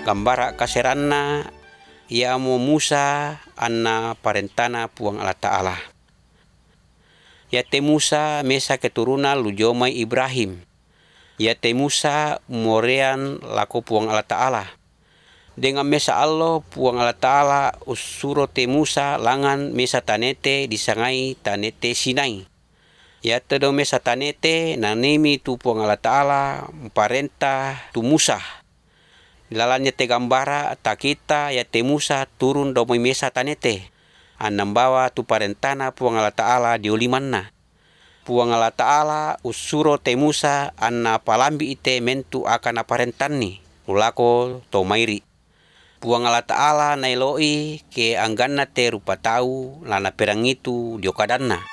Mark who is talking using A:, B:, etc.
A: Gambara kaseranna ia mo Musa anna parentana puang Allah Ta'ala. Ya te Musa mesa keturunan lujomai Ibrahim. Ya te Musa morean lako puang Allah Ta'ala. Dengan mesa Allah puang Allah Ta'ala usuro te Musa langan mesa tanete disangai tanete Sinai. Ya te do mesa tanete nanemi tu puang Allah Ta'ala parentah tu Musa. Lalanya te gambara takita ya te Musa turun do mesa tanete. Anambawa tu parentana puang Allah Ta'ala diulimanna. Puang Allah Ta'ala usuro te Musa anna palambi ite mentu akan aparentanni. Ulako to mairi. Puang Allah Ta'ala nailoi ke angganna te rupa tau lana perang itu diokadanna.